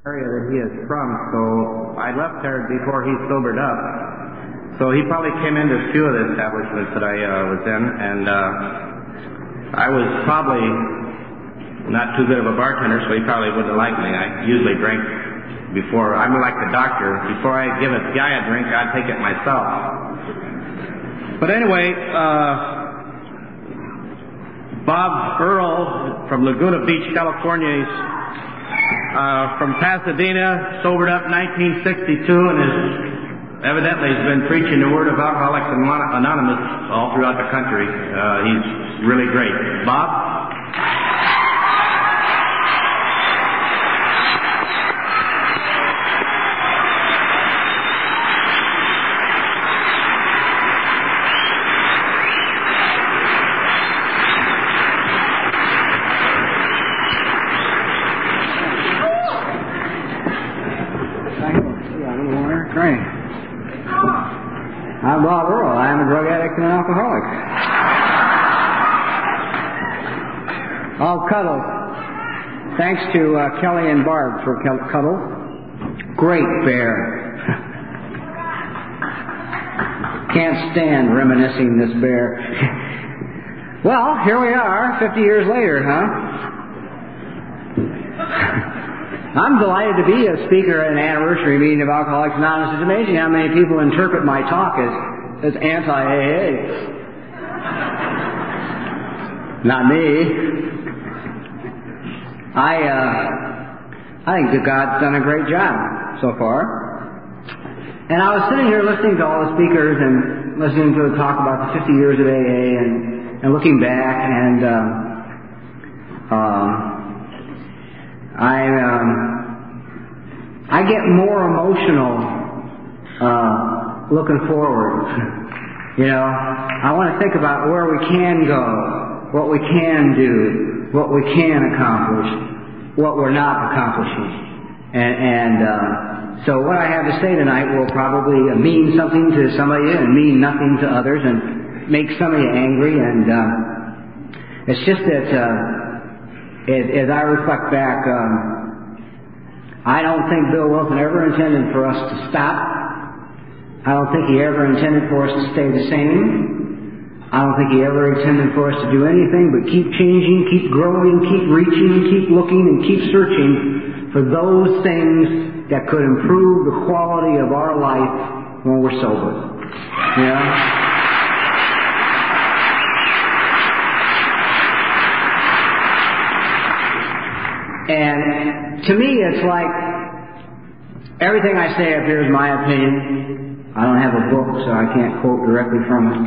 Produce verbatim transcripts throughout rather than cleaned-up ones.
area that he is from, so I left there before he sobered up. So he probably came into a few of the establishments that I uh, was in, and uh, I was probably not too good of a bartender, so he probably wouldn't like me. I usually drink before, I'm like the doctor, before I give a guy a drink, I'd take it myself. But anyway, uh, Bob Earl from Laguna Beach, California, he's uh, from Pasadena, sobered up in nineteen sixty-two, and is evidently has been preaching the word of Alcoholics Anonymous all throughout the country. Uh, he's really great. Bob? I'm Bob Earl. I'm a drug addict and an alcoholic. I'll cuddle. Thanks to uh, Kelly and Barb for cuddle. Great bear. Can't stand reminiscing this bear. Well, here we are, fifty years later, huh? I'm delighted to be a speaker at an anniversary meeting of Alcoholics Anonymous. It's amazing how many people interpret my talk as, as anti-A A. Not me. I, uh, I think that God's done a great job so far. And I was sitting here listening to all the speakers and listening to the talk about the fifty years of A A and, and looking back, and um, um, I um, I get more emotional uh, looking forward. You know, I want to think about where we can go, what we can do, what we can accomplish, what we're not accomplishing, and, and uh, so what I have to say tonight will probably mean something to some of you and mean nothing to others, and make some of you angry. And uh, it's just that. Uh, As, as I reflect back, um, I don't think Bill Wilson ever intended for us to stop. I don't think he ever intended for us to stay the same. I don't think he ever intended for us to do anything but keep changing, keep growing, keep reaching, keep looking, and keep searching for those things that could improve the quality of our life when we're sober. You know? And to me, it's like everything I say up here is my opinion. I don't have a book, so I can't quote directly from it.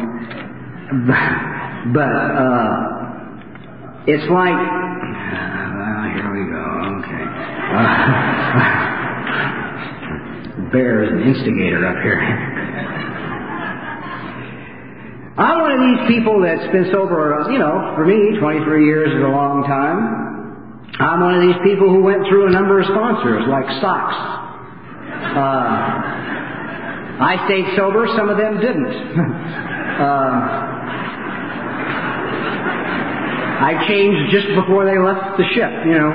But uh, it's like, uh, here we go. Okay, uh, Bear is an instigator up here. I'm one of these people that's been sober. You know, for me, twenty-three years is a long time. I'm one of these people who went through a number of sponsors, like Sox. Uh, I stayed sober, some of them didn't. uh, I changed just before they left the ship, you know.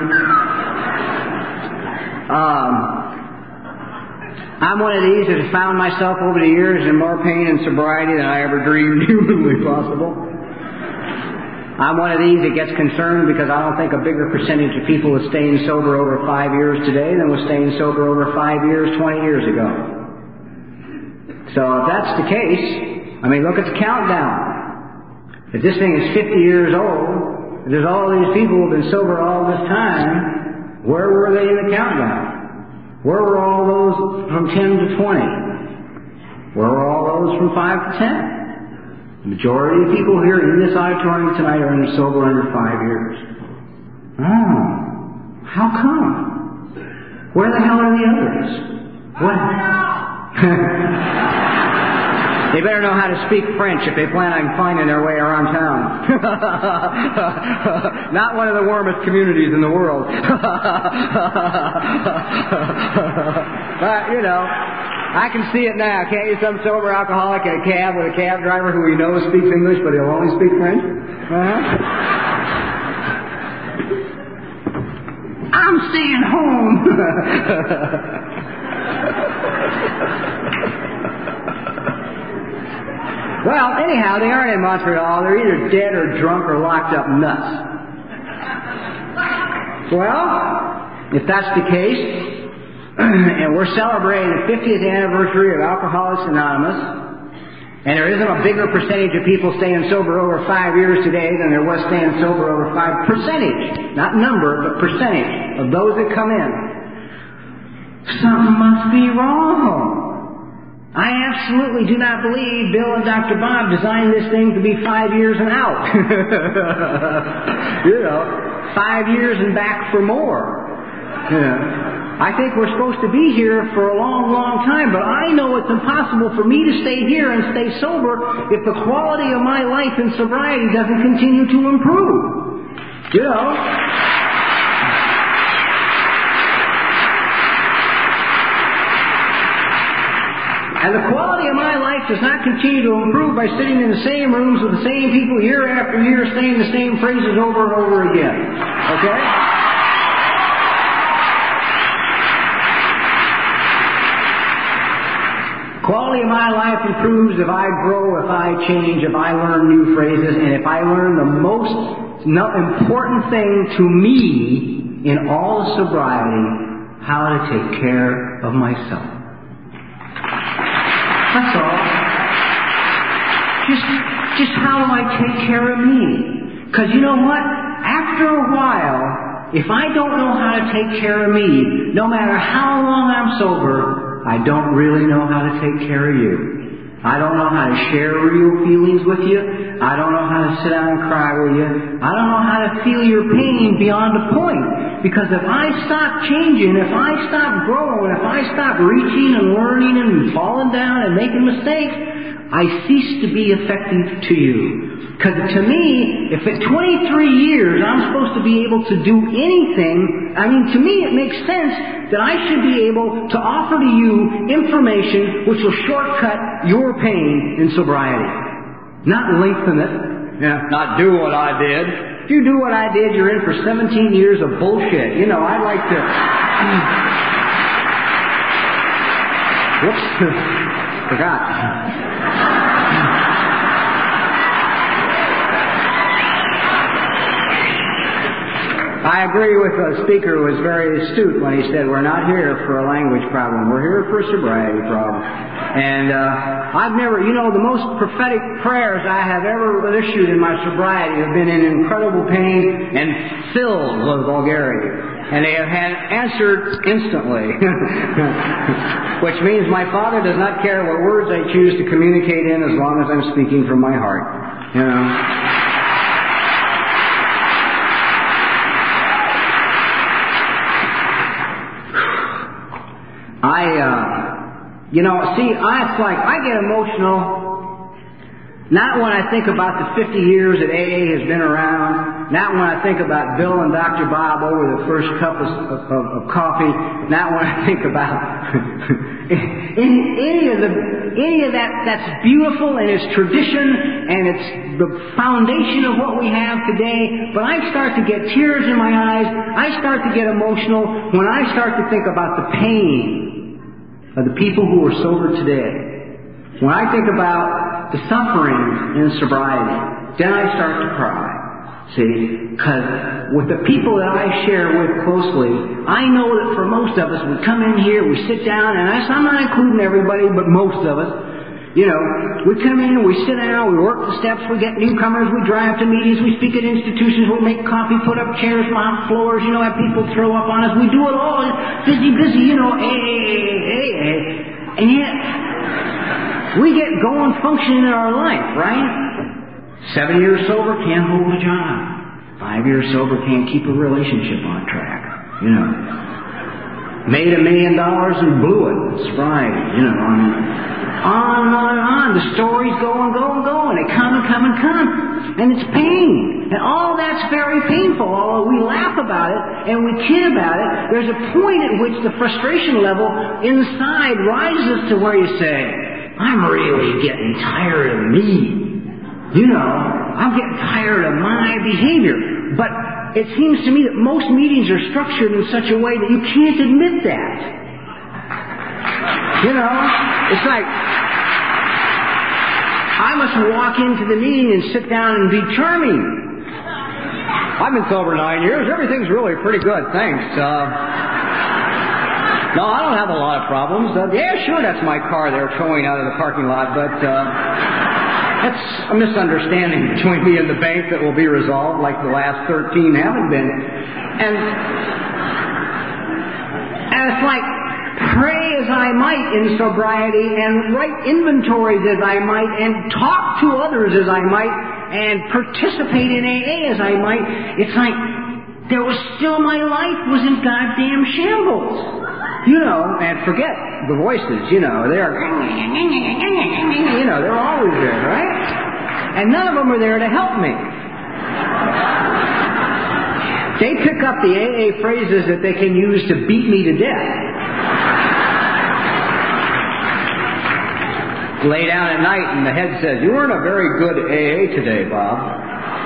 Um, I'm one of these that have found myself over the years in more pain and sobriety than I ever dreamed humanly possible. I'm one of these that gets concerned because I don't think a bigger percentage of people is staying sober over five years today than was staying sober over five years, twenty years ago. So if that's the case, I mean, look at the countdown. If this thing is fifty years old, if there's all these people who have been sober all this time, where were they in the countdown? Where were all those from ten to twenty? Where were all those from five to ten? The majority of people here in this auditorium tonight are in sober under five years. Oh, how come? Where the hell are the others? What? They better know how to speak French if they plan on finding their way around town. Not one of the warmest communities in the world. But, you know, I can see it now. Can't you? Some sober alcoholic in a cab with a cab driver who he knows speaks English, but he'll only speak French. Uh-huh. I'm staying home. Well, anyhow, they aren't in Montreal. They're either dead or drunk or locked up nuts. Well, if that's the case, and we're celebrating the fiftieth anniversary of Alcoholics Anonymous, and there isn't a bigger percentage of people staying sober over five years today than there was staying sober over five. Percentage, not number, but percentage of those that come in. Something must be wrong. I absolutely do not believe Bill and Doctor Bob designed this thing to be five years and out. You know, five years and back for more. You know, I think we're supposed to be here for a long, long time, but I know it's impossible for me to stay here and stay sober if the quality of my life in sobriety doesn't continue to improve. You know? And the quality of my life does not continue to improve by sitting in the same rooms with the same people year after year saying the same phrases over and over again. Okay? Quality of my life improves if I grow, if I change, if I learn new phrases, and if I learn the most important thing to me in all sobriety, how to take care of myself. That's all. Just, just how do I take care of me? Because you know what? After a while, if I don't know how to take care of me, no matter how long I'm sober, I don't really know how to take care of you. I don't know how to share real feelings with you. I don't know how to sit down and cry with you. I don't know how to feel your pain beyond a point. Because if I stop changing, if I stop growing, if I stop reaching and learning and falling down and making mistakes, I cease to be effective to you. Because to me, if at twenty-three years I'm supposed to be able to do anything, I mean, to me it makes sense that I should be able to offer to you information which will shortcut your pain in sobriety. Not lengthen it. Yeah. Not do what I did. If you do what I did, you're in for seventeen years of bullshit. You know, I'd like to... Whoops. Forgot. I agree with the speaker who was very astute when he said we're not here for a language problem. We're here for a sobriety problem. And uh, I've never, you know, the most prophetic prayers I have ever issued in my sobriety have been in incredible pain and filled with vulgarity. And they have had answered instantly. Which means my Father does not care what words I choose to communicate in as long as I'm speaking from my heart. You know. I, uh, you know, see, I, it's like, I get emotional, not when I think about the fifty years that A A has been around, not when I think about Bill and Doctor Bob over the first cup of, of, of coffee, not when I think about any, any of the, any of that that's beautiful and it's tradition and it's the foundation of what we have today, but I start to get tears in my eyes, I start to get emotional when I start to think about the pain of the people who are sober today. When I think about the suffering in sobriety, then I start to cry. See? Because with the people that I share with closely, I know that for most of us, we come in here, we sit down, and I'm not including everybody, but most of us, you know, we come in, we sit down, we work the steps, we get newcomers, we drive to meetings, we speak at institutions, we make coffee, put up chairs, mop floors, you know, have people throw up on us. We do it all. Busy, busy, you know, hey, hey, hey, hey. And yet, we get going functioning in our life, right? Seven years sober, can't hold a job. Five years sober, can't keep a relationship on track, you know. Made a million dollars and blew it. Sobriety, you know, I mean, on and on and on. The stories go and go and go, and they come and come and come. And it's pain. And all that's very painful. Although we laugh about it and we kid about it, there's a point at which the frustration level inside rises to where you say, I'm really getting tired of me. You know, I'm getting tired of my behavior. But it seems to me that most meetings are structured in such a way that you can't admit that. You know, it's like, I must walk into the meeting and sit down and be charming. I've been sober nine years. Everything's really pretty good, thanks. Uh... No, I don't have a lot of problems. Uh, yeah, sure, that's my car they're towing out of the parking lot, but uh, that's a misunderstanding between me and the bank that will be resolved like the last thirteen haven't been. And, and it's like, pray as I might in sobriety and write inventories as I might and talk to others as I might and participate in A A as I might, it's like there was still my life was in goddamn shambles. You know, and forget the voices, you know, they're, you know, they're always there, right? And none of them are there to help me. They pick up the A A phrases that they can use to beat me to death. Lay down at night and the head says, "You weren't a very good A A today, Bob."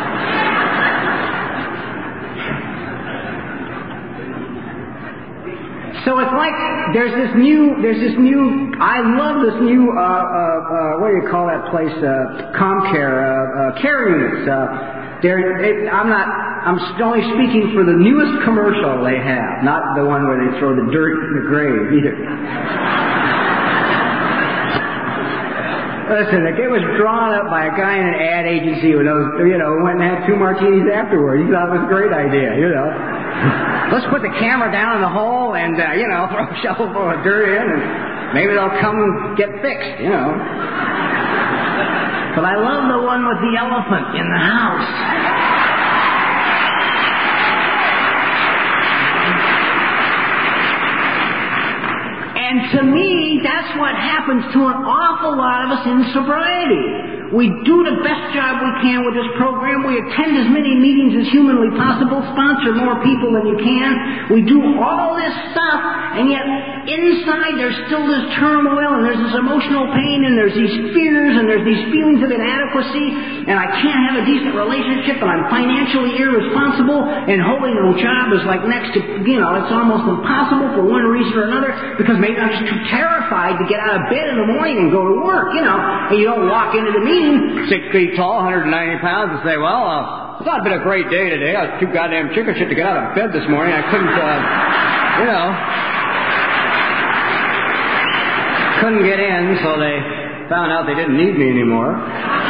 So it's like there's this new, there's this new. I love this new. Uh, uh, uh, what do you call that place? Uh, ComCare, uh, uh, care units. Uh, they're, it, I'm not. I'm only speaking for the newest commercial they have, not the one where they throw the dirt in the grave either. Listen, it was drawn up by a guy in an ad agency who knows, you know, went and had two martinis afterward. He thought it was a great idea, you know. Let's put the camera down in the hole and, uh, you know, throw a shovelful of dirt in and maybe they'll come and get fixed, you know. But I love the one with the elephant in the house. And to me, that's what happens to an awful lot of us in sobriety. We do the best job we can with this program. We attend as many meetings as humanly possible, sponsor more people than you can. We do all this stuff, and yet inside there's still this turmoil, and there's this emotional pain, and there's these fears, and there's these feelings of inadequacy, and I can't have a decent relationship, and I'm financially irresponsible, and holding a job is like next to, you know, it's almost impossible for one reason or another, because maybe I'm just too terrified to get out of bed in the morning and go to work, you know, and you don't walk into the meeting six feet tall, one hundred ninety pounds, and say, well, uh, it's not been a great day today. I was too goddamn chicken shit to get out of bed this morning. I couldn't, uh, you know, couldn't get in, so they found out they didn't need me anymore.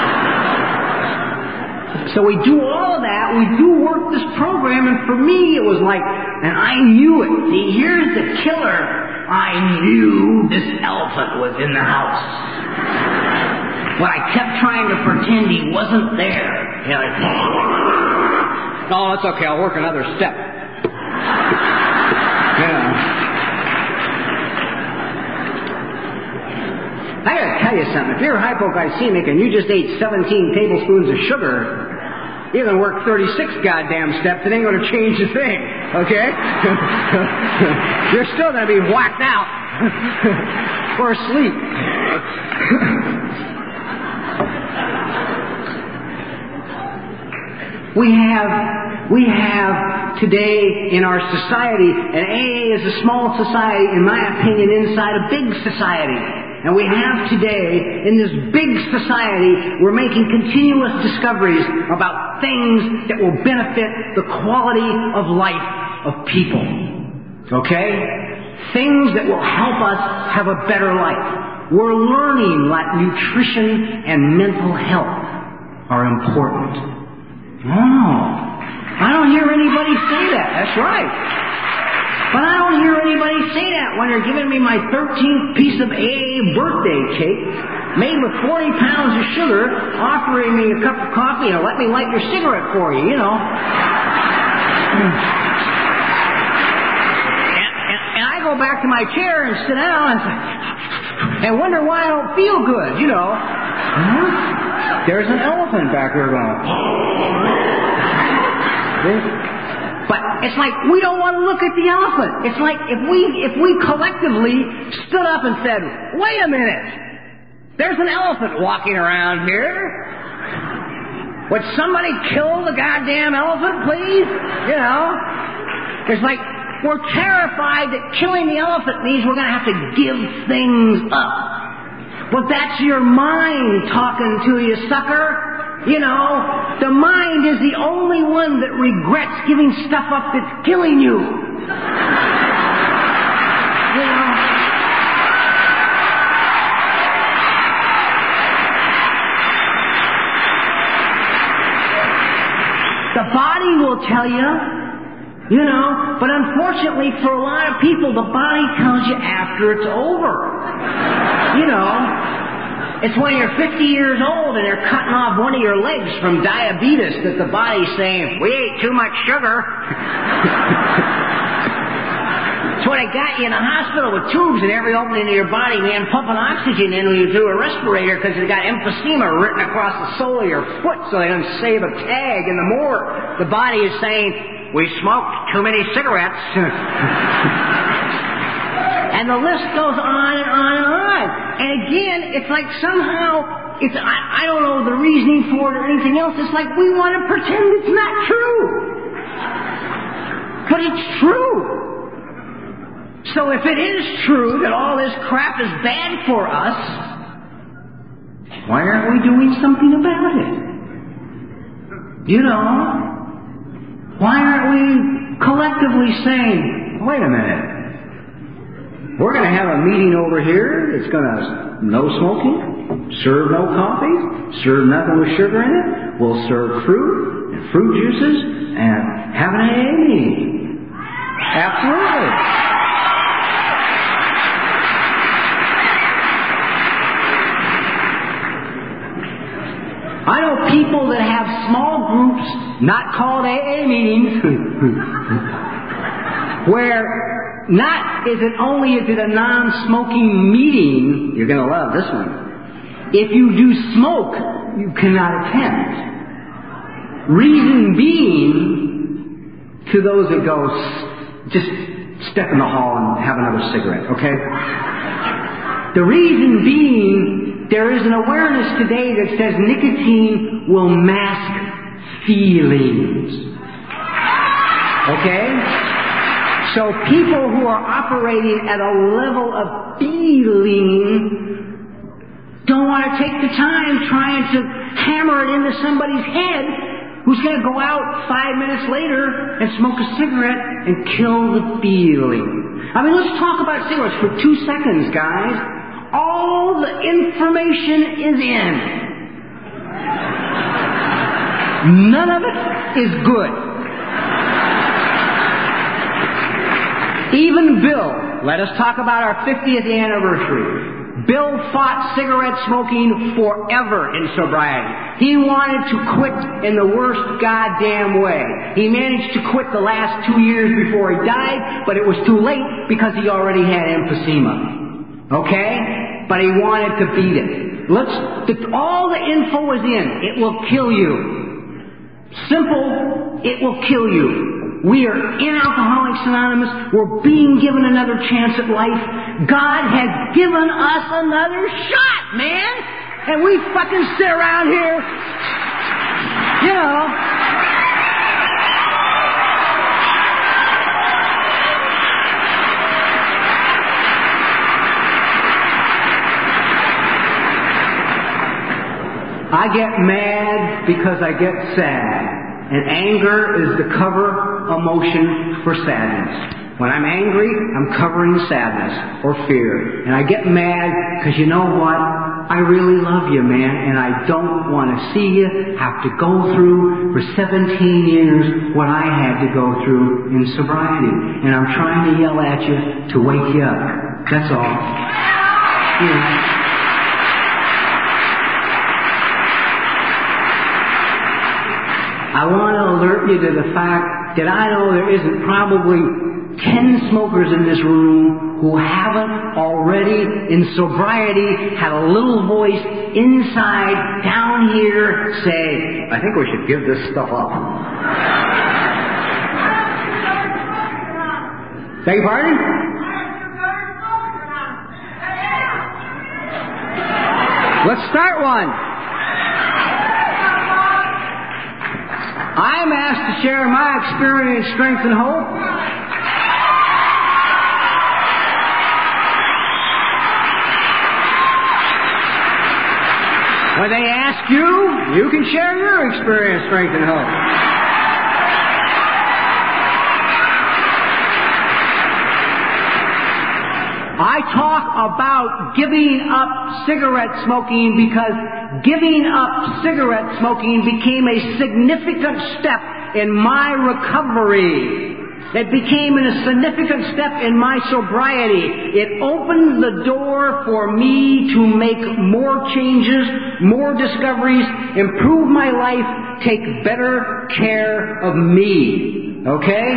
So we do all of that. We do work this program, and for me it was like, and I knew it. See, here's the killer. I knew this elephant was in the house. But I kept trying to pretend he wasn't there. You know, like, oh, it's okay. I'll work another step. Yeah. I gotta tell you something. If you're hypoglycemic and you just ate seventeen tablespoons of sugar, you're gonna work thirty-six goddamn steps. It ain't gonna change a thing. Okay? You're still gonna be whacked out or asleep. We have, we have today in our society, and A A is a small society, in my opinion, inside a big society. And we have today, in this big society, we're making continuous discoveries about things that will benefit the quality of life of people. Okay? Things that will help us have a better life. We're learning that nutrition and mental health are important. Oh, I don't hear anybody say that. That's right. But I don't hear anybody say that when they're giving me my thirteenth piece of A A birthday cake made with forty pounds of sugar, offering me a cup of coffee and let me light your cigarette for you, you know. and, and, and I go back to my chair and sit down and, and wonder why I don't feel good, you know. Huh? There's an elephant back there going. But it's like we don't want to look at the elephant. It's like if we if we collectively stood up and said, "Wait a minute, there's an elephant walking around here. Would somebody kill the goddamn elephant, please? You know? It's like, we're terrified that killing the elephant means we're going to have to give things up. But that's your mind talking to you, sucker. You know, the mind is the only one that regrets giving stuff up that's killing you. You know? The body will tell you, you know, but unfortunately for a lot of people, the body tells you after it's over. You know, it's when you're fifty years old and they're cutting off one of your legs from diabetes that the body's saying, we ate too much sugar. It's when they got you in the hospital with tubes in every opening of your body, man, pumping oxygen in when you through a respirator because they got emphysema written across the sole of your foot so they don't save a tag in the morgue. The body is saying, we smoked too many cigarettes. And the list goes on and on and on. And again, it's like somehow, it's I, I don't know the reasoning for it or anything else. It's like we want to pretend it's not true. But it's true. So if it is true that all this crap is bad for us, why aren't we doing something about it? You know? Why aren't we collectively saying, wait a minute, we're going to have a meeting over here that's going to no smoking, serve no coffee, serve nothing with sugar in it, we'll serve fruit and fruit juices and have an A A meeting. Absolutely. I know people that have small groups, not called A A meetings, where not is it only is it a non-smoking meeting, you're going to love this one. If you do smoke, you cannot attend. Reason being, to those that go, just step in the hall and have another cigarette, okay? The reason being, there is an awareness today that says nicotine will mask feelings. Okay? So people who are operating at a level of feeling don't want to take the time trying to hammer it into somebody's head who's going to go out five minutes later and smoke a cigarette and kill the feeling. I mean, let's talk about cigarettes for two seconds, guys. All the information is in. None of it is good. Even Bill, let us talk about our fiftieth anniversary. Bill fought cigarette smoking forever in sobriety. He wanted to quit in the worst goddamn way. He managed to quit the last two years before he died, but it was too late because he already had emphysema. Okay? But he wanted to beat it. Let's, the, all the info is in. It will kill you. Simple, it will kill you. We are in Alcoholics Anonymous. We're being given another chance at life. God has given us another shot, man. And we fucking sit around here, you know. I get mad because I get sad. And anger is the cover emotion for sadness. When I'm angry, I'm covering sadness or fear. And I get mad because you know what? I really love you, man. And I don't want to see you have to go through for seventeen years what I had to go through in sobriety. And I'm trying to yell at you to wake you up. That's all. You know. I want to alert you to the fact that I know there isn't probably ten smokers in this room who haven't already, in sobriety, had a little voice inside, down here, say, I think we should give this stuff up. Beg your pardon? Let's start one. I'm asked to share my experience, strength, and hope. When they ask you, you can share your experience, strength, and hope. I talk about giving up cigarette smoking because giving up cigarette smoking became a significant step in my recovery. It became a significant step in my sobriety. It opened the door for me to make more changes, more discoveries, improve my life, take better care of me. Okay?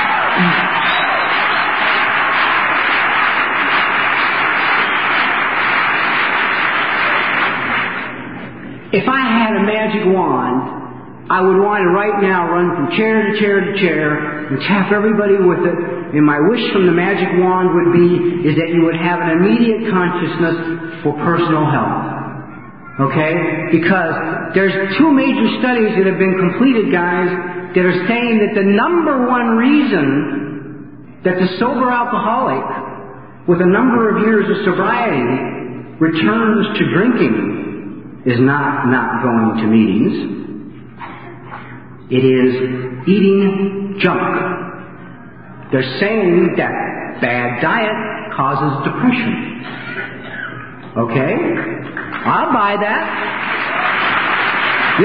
If I had a magic wand, I would want to right now run from chair to chair to chair and tap everybody with it. And my wish from the magic wand would be is that you would have an immediate consciousness for personal health. Okay? Because there's two major studies that have been completed, guys, that are saying that the number one reason that the sober alcoholic with a number of years of sobriety returns to drinking is not not going to meetings. It is eating junk. They're saying that bad diet causes depression. Okay? I'll buy that. You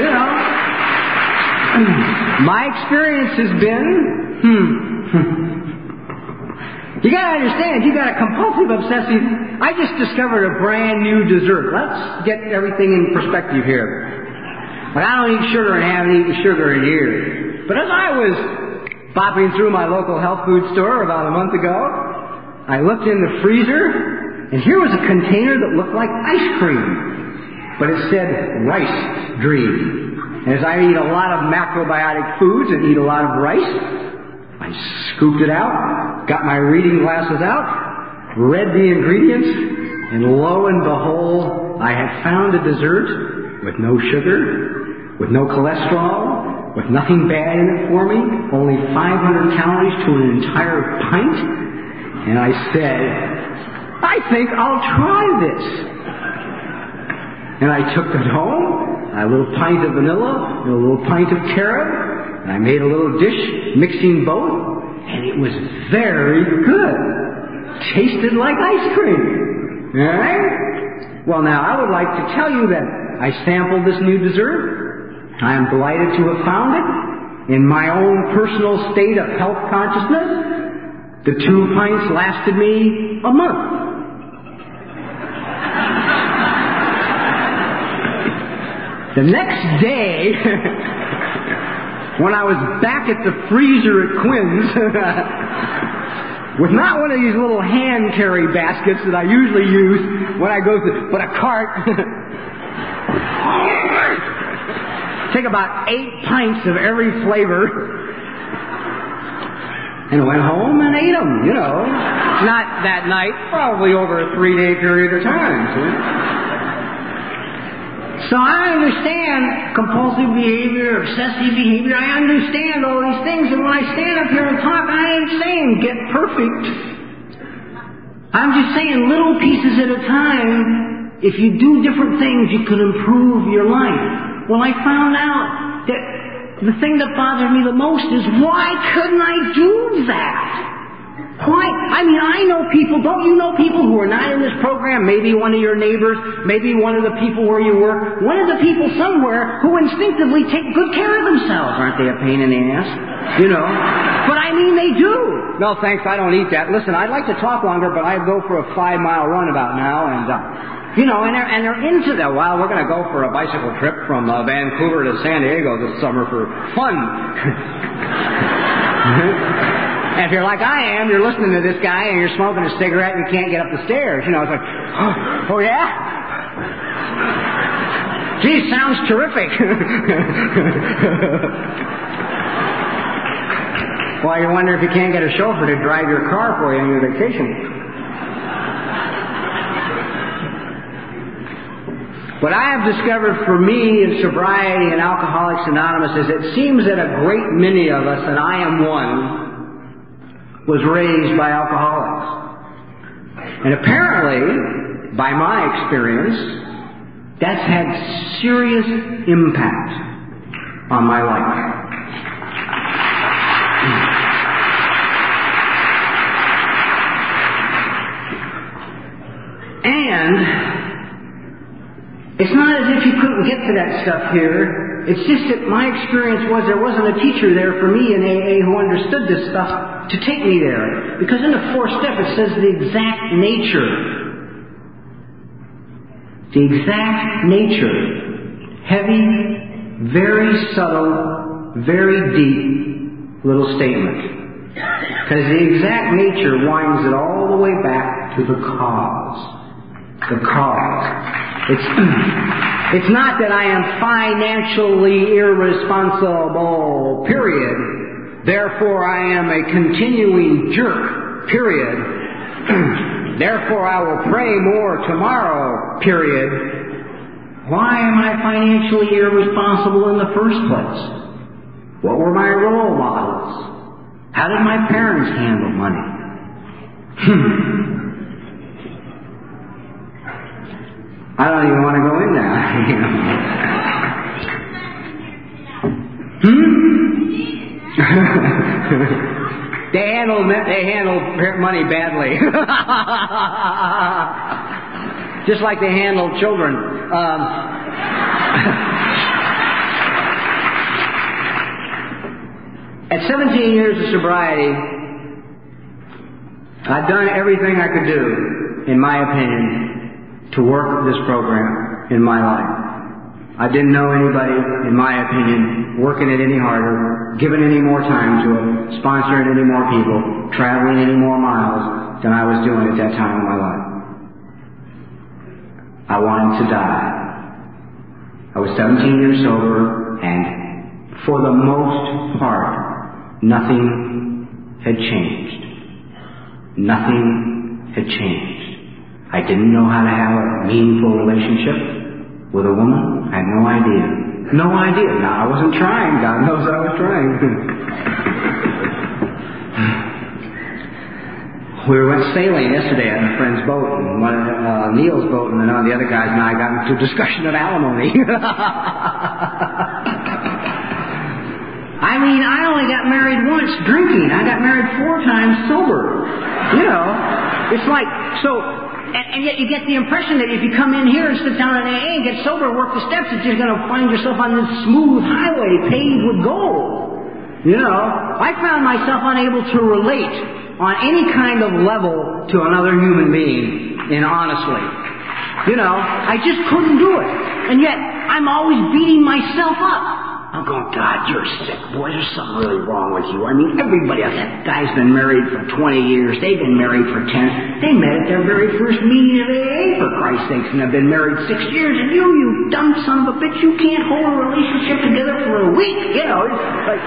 know. My experience has been, hmm, you gotta understand, you got a compulsive obsessive. I just discovered a brand new dessert. Let's get everything in perspective here. But I don't eat sugar and haven't eaten sugar in years. But as I was bopping through my local health food store about a month ago, I looked in the freezer, and here was a container that looked like ice cream. But it said Rice Dream. And as I eat a lot of macrobiotic foods and eat a lot of rice, I scooped it out, got my reading glasses out, read the ingredients, and lo and behold, I had found a dessert with no sugar, with no cholesterol, with nothing bad in it for me, only five hundred calories to an entire pint. And I said, I think I'll try this. And I took it home, a little pint of vanilla, and a little pint of carob, and I made a little dish mixing both, and it was very good. Tasted like ice cream. All right? Well, now, I would like to tell you that I sampled this new dessert. I am delighted to have found it. In my own personal state of health consciousness, the two pints lasted me a month. The next day, when I was back at the freezer at Quinn's, with not one of these little hand carry baskets that I usually use when I go through, but a cart, take about eight pints of every flavor, and went home and ate them, you know. Not that night, probably over a three-day period of time. See? So I understand compulsive behavior, obsessive behavior. I understand all these things. And when I stand up here and talk, I ain't saying get perfect. I'm just saying little pieces at a time. If you do different things, you can improve your life. Well, I found out that the thing that bothered me the most is why couldn't I do that? Why? I mean, I know people, don't you know people who are not in this program? Maybe one of your neighbors, maybe one of the people where you work, one of the people somewhere who instinctively take good care of themselves. Aren't they a pain in the ass? You know. But I mean, they do. No, thanks, I don't eat that. Listen, I'd like to talk longer, but I go for a five-mile run about now, and, uh, you know, and they're, and they're into that. Well, we're going to go for a bicycle trip from uh, Vancouver to San Diego this summer for fun. And if you're like I am, you're listening to this guy and you're smoking a cigarette and you can't get up the stairs. You know, it's like, oh, oh yeah? Gee, sounds terrific. Well, you wonder if you can't get a chauffeur to drive your car for you on your vacation. What I have discovered for me in sobriety and Alcoholics Anonymous is it seems that a great many of us, and I am one, was raised by alcoholics. And apparently, by my experience, that's had serious impact on my life. And it's not as if you couldn't get to that stuff here. It's just that my experience was there wasn't a teacher there for me in A A who understood this stuff to take me there. Because in the fourth step it says the exact nature. The exact nature. Heavy, very subtle, very deep little statement. Because the exact nature winds it all the way back to the cause. The cause. It's, it's not that I am financially irresponsible, period. Therefore I am a continuing jerk, period. Therefore I will pray more tomorrow, period. Why am I financially irresponsible in the first place? What were my role models? How did my parents handle money? I don't even want to go in there. hmm? they handled they handled money badly, just like they handled children. Um, at seventeen years of sobriety, I've done everything I could do, in my opinion, to work this program in my life. I didn't know anybody, in my opinion, working it any harder, giving any more time to it, sponsoring any more people, traveling any more miles than I was doing at that time in my life. I wanted to die. I was seventeen years sober, and for the most part, nothing had changed. Nothing had changed. I didn't know how to have a meaningful relationship with a woman. I had no idea. No idea. Now, I wasn't trying. God knows I was trying. We went sailing yesterday on a friend's boat, and one of the, uh, Neil's boat, and then one of the other guys and I got into a discussion of alimony. I mean, I only got married once drinking. I got married four times sober. You know, it's like, so... And, and yet you get the impression that if you come in here and sit down in A A and get sober and work the steps, that you're going to find yourself on this smooth highway paved with gold. You know, I found myself unable to relate on any kind of level to another human being, and honestly. You know, I just couldn't do it. And yet, I'm always beating myself up. I'm going, God, you're sick, boy. There's something really wrong with you. I mean, everybody else, that guy's been married for twenty years. They've been married for ten. They met at their very first meeting of A A, for Christ's sakes, and have been married six years. And you, you dumb son of a bitch, you can't hold a relationship together for a week. You know, it's like...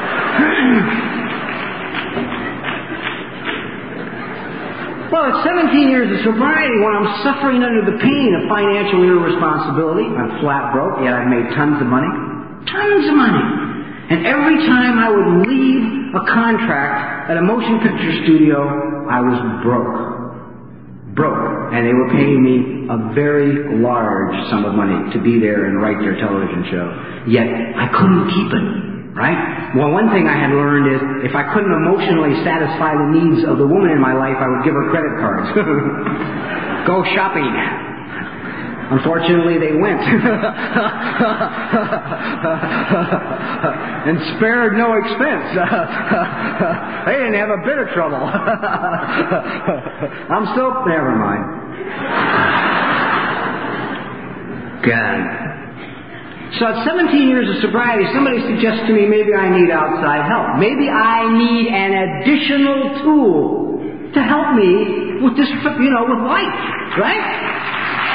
Well, at seventeen years of sobriety, when I'm suffering under the pain of financial irresponsibility, I'm flat broke, yet I've made tons of money. Tons of money. And every time I would leave a contract at a motion picture studio, I was broke. Broke. And they were paying me a very large sum of money to be there and write their television show. Yet, I couldn't keep it. Right? Well, one thing I had learned is if I couldn't emotionally satisfy the needs of the woman in my life, I would give her credit cards. Go shopping. Unfortunately, they went. And spared no expense. They didn't have a bit of trouble. I'm still... Never mind. God. So at seventeen years of sobriety, somebody suggests to me maybe I need outside help. Maybe I need an additional tool to help me with this, you know, with life. Right?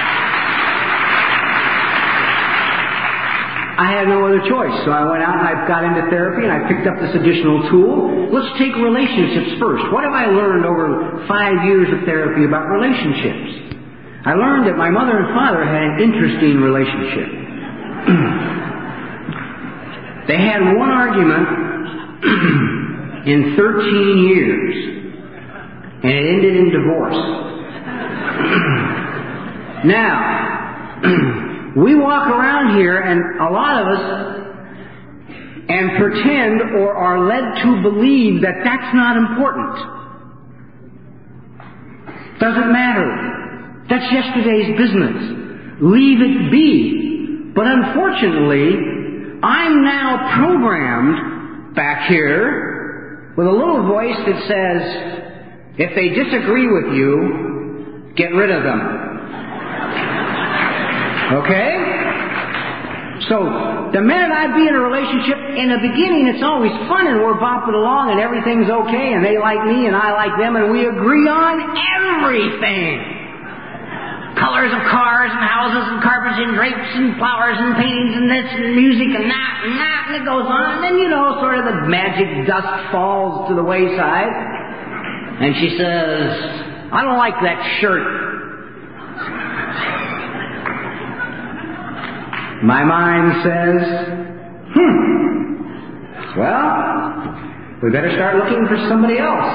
I had no other choice, so I went out and I got into therapy and I picked up this additional tool. Let's take relationships first. What have I learned over five years of therapy about relationships? I learned that my mother and father had an interesting relationship. They had one argument in thirteen years, and it ended in divorce. Now, we walk around here, and a lot of us, and pretend or are led to believe that that's not important. Doesn't matter. That's yesterday's business. Leave it be. But unfortunately, I'm now programmed back here with a little voice that says, if they disagree with you, get rid of them. Okay? So, the minute I be in a relationship, in the beginning it's always fun and we're bopping along and everything's okay and they like me and I like them and we agree on everything. Colors of cars and houses and carpets and drapes and flowers and paintings and this and music and that and that and it goes on and then, you know, sort of the magic dust falls to the wayside and she says, I don't like that shirt. My mind says, hmm, well, we better start looking for somebody else.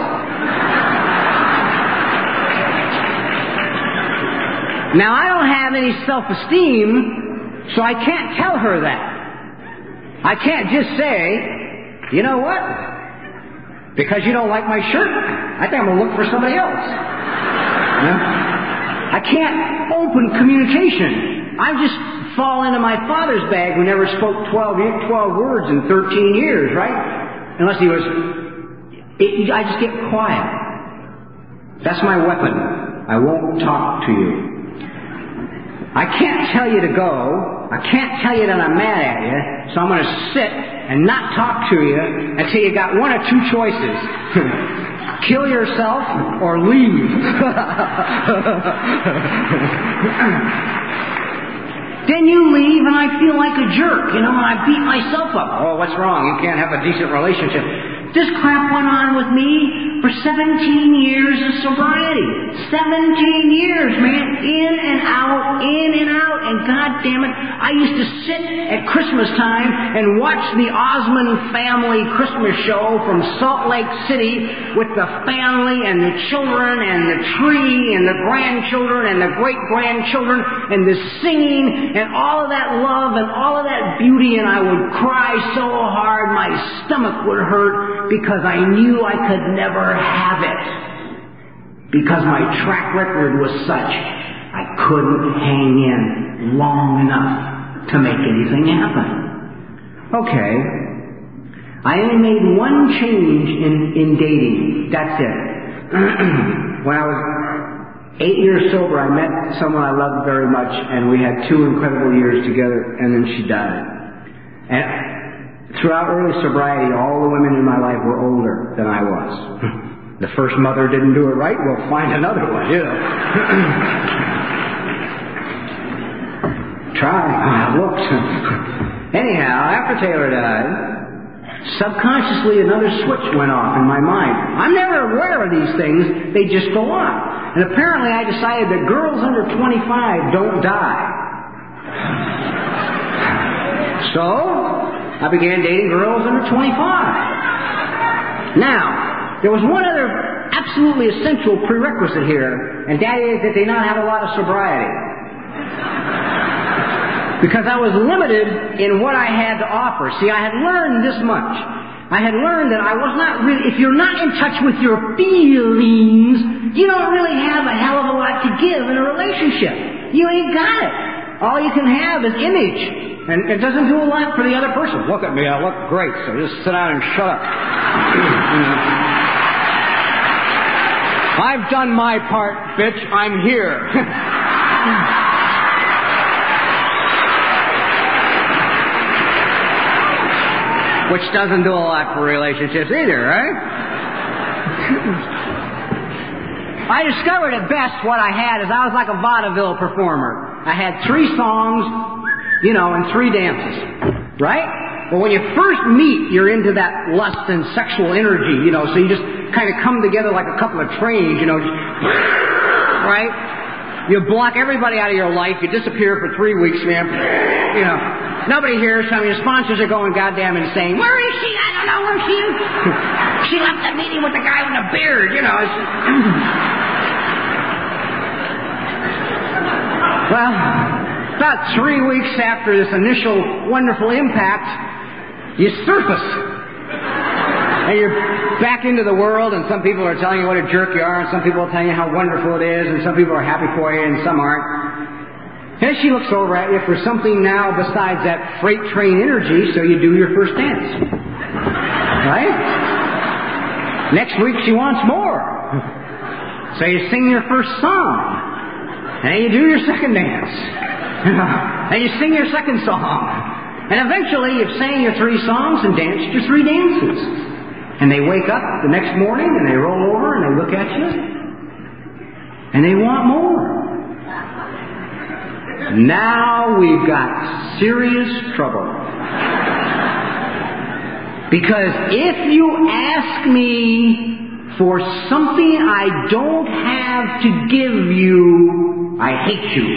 Now, I don't have any self-esteem, so I can't tell her that. I can't just say, you know what? Because you don't like my shirt, I think I'm going to look for somebody else. You know? I can't open communication. I just fall into my father's bag who never spoke twelve, twelve words in thirteen years, right? Unless he was... It, I just get quiet. That's my weapon. I won't talk to you. I can't tell you to go. I can't tell you that I'm mad at you. So I'm going to sit and not talk to you until you got one of two choices. Kill yourself or leave. Then you leave and I feel like a jerk, you know, and I beat myself up. Oh, what's wrong? You can't have a decent relationship. This crap went on with me for seventeen years of sobriety. seventeen years, man. In and out, in and out. And God damn it, I used to sit at Christmas time and watch the Osmond family Christmas show from Salt Lake City with the family and the children and the tree and the grandchildren and the great-grandchildren and the singing and all of that love and all of that beauty, and I would cry so hard my stomach would hurt because I knew I could never have it. Because my track record was such, I couldn't hang in long enough to make anything happen. Okay. I only made one change in, in dating. That's it. When I was eight years sober, I met someone I loved very much, and we had two incredible years together, and then she died. And throughout early sobriety, all the women in my life were older than I was. The first mother didn't do it right, we'll find another one, you know. Try. I looked. Anyhow, after Taylor died, subconsciously another switch went off in my mind. I'm never aware of these things, they just go on. And apparently I decided that girls under twenty-five don't die. So, I began dating girls under twenty-five. Now, there was one other absolutely essential prerequisite here, and that is that they not have a lot of sobriety. Because I was limited in what I had to offer. See, I had learned this much. I had learned that I was not really, if you're not in touch with your feelings, you don't really have a hell of a lot to give in a relationship. You ain't got it. All you can have is image. And it doesn't do a lot for the other person. Look at me, I look great, so just sit down and shut up. You know. I've done my part, bitch, I'm here. Which doesn't do a lot for relationships either, right? I discovered at best what I had is I was like a vaudeville performer. I had three songs, you know, and three dances, right? Well, when you first meet, you're into that lust and sexual energy, you know, so you just kind of come together like a couple of trains, you know, just, right? You block everybody out of your life. You disappear for three weeks, man. You know, nobody hears from you. Sponsors are going goddamn insane. Where is she? I don't know where she is. She left the meeting with the guy with the beard. You know. It's just... Well, about three weeks after this initial wonderful impact, you surface. And you're back into the world, and some people are telling you what a jerk you are, and some people are telling you how wonderful it is, and some people are happy for you, and some aren't. And she looks over at you for something now besides that freight train energy, so you do your first dance. Right? Next week she wants more. So you sing your first song. And you do your second dance. And you sing your second song. And eventually you've sang your three songs and danced your three dances. And they wake up the next morning and they roll over and they look at you. And they want more. Now we've got serious trouble. Because if you ask me for something I don't have to give you, I hate you.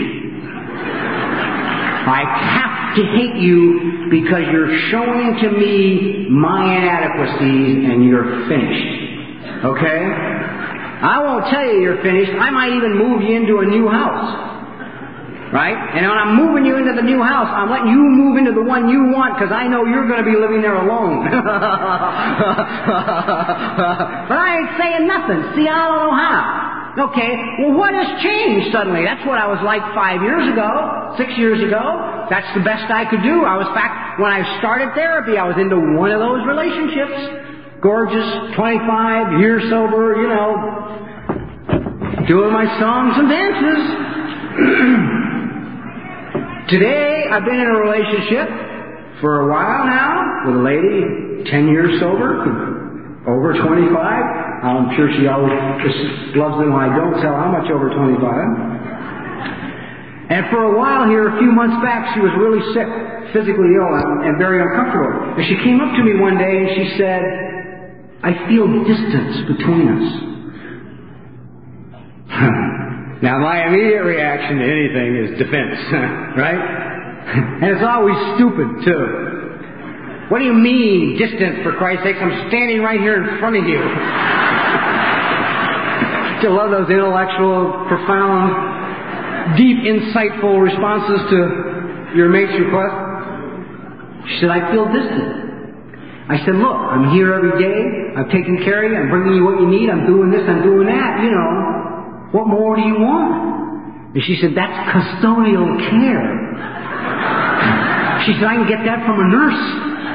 I have to hate you because you're showing to me my inadequacies and you're finished. Okay? I won't tell you you're finished. I might even move you into a new house. Right? And when I'm moving you into the new house, I'm letting you move into the one you want because I know you're going to be living there alone. But I ain't saying nothing. See, I don't know how. Okay, well, what has changed suddenly? That's what I was like five years ago, six years ago. That's the best I could do. I was back when I started therapy. I was into one of those relationships. Gorgeous, twenty-five, years sober, you know, doing my songs and dances. Today, I've been in a relationship for a while now with a lady, ten years sober, over twenty-five. I'm sure she always just loves it when I don't tell how much over twenty-five. And for a while here, a few months back, she was really sick, physically ill, and, and very uncomfortable. And she came up to me one day and she said, I feel distance between us. Now, my immediate reaction to anything is defense, right? And it's always stupid, too. What do you mean, distance, for Christ's sake? I'm standing right here in front of you. I love those intellectual, profound, deep, insightful responses to your mate's request. She said, I feel distant. I said, look, I'm here every day. I'm taking care of you. I'm bringing you what you need. I'm doing this. I'm doing that. You know, what more do you want? And she said, that's custodial care. She said, I can get that from a nurse.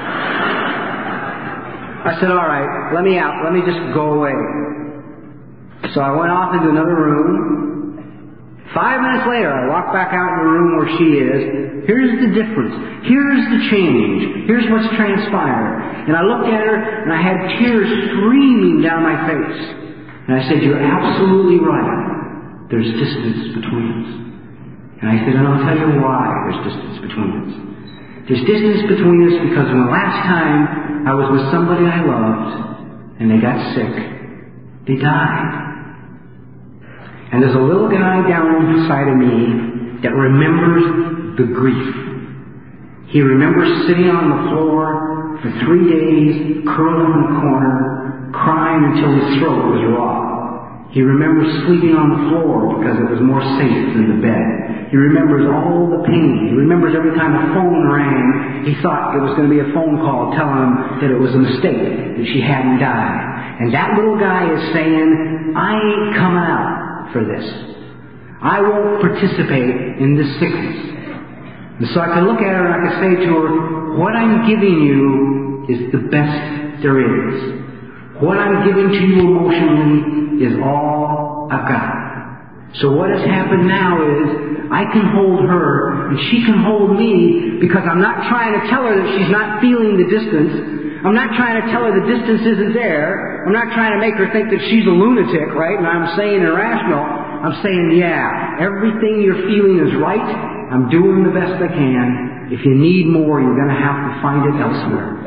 I said, all right, let me out. Let me just go away. So I went off into another room. Five minutes later, I walked back out in the room where she is. Here's the difference. Here's the change. Here's what's transpired. And I looked at her, and I had tears streaming down my face. And I said, you're absolutely right. There's distance between us. And I said, and I'll tell you why there's distance between us. There's distance between us because when the last time I was with somebody I loved, and they got sick, they died. And there's a little guy down inside of me that remembers the grief. He remembers sitting on the floor for three days, curled in the corner, crying until his throat was raw. He remembers sleeping on the floor because it was more safe than the bed. He remembers all the pain. He remembers every time a phone rang, he thought it was going to be a phone call telling him that it was a mistake, that she hadn't died. And that little guy is saying, I ain't coming out for this. I won't participate in this sickness. And so I could look at her and I could say to her, what I'm giving you is the best there is. What I'm giving to you emotionally is all I've got. So what has happened now is I can hold her and she can hold me because I'm not trying to tell her that she's not feeling the distance. I'm not trying to tell her the distance isn't there. I'm not trying to make her think that she's a lunatic, right? And I'm saying irrational. I'm saying, yeah, everything you're feeling is right. I'm doing the best I can. If you need more, you're going to have to find it elsewhere.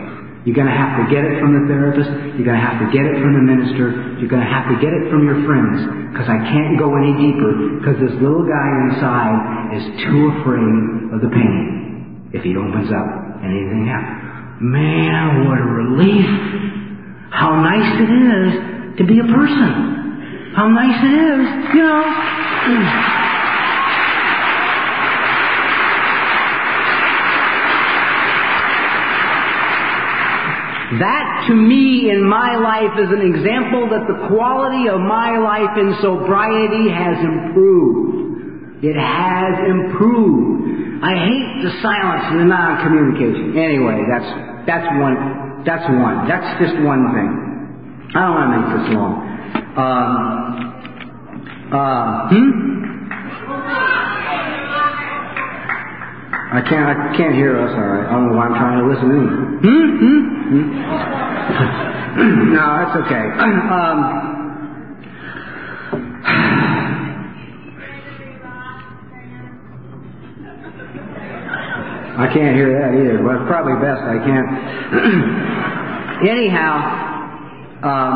You're going to have to get it from the therapist. You're going to have to get it from the minister. You're going to have to get it from your friends. Because I can't go any deeper. Because this little guy inside is too afraid of the pain. If he opens up and anything happens. Man, what a relief. How nice it is to be a person. How nice it is, you know. That, to me, in my life, is an example that the quality of my life in sobriety has improved. It has improved. I hate the silence and the non-communication. Anyway, that's that's one. That's one. That's just one thing. I don't want to make this long. Um, uh, hmm? I can't. I can't hear us. All right. I don't know why I'm trying to listen in. Hmm. Hmm. hmm? No, that's okay. Um, I can't hear that either. Well, it's probably best I can't. Anyhow, um,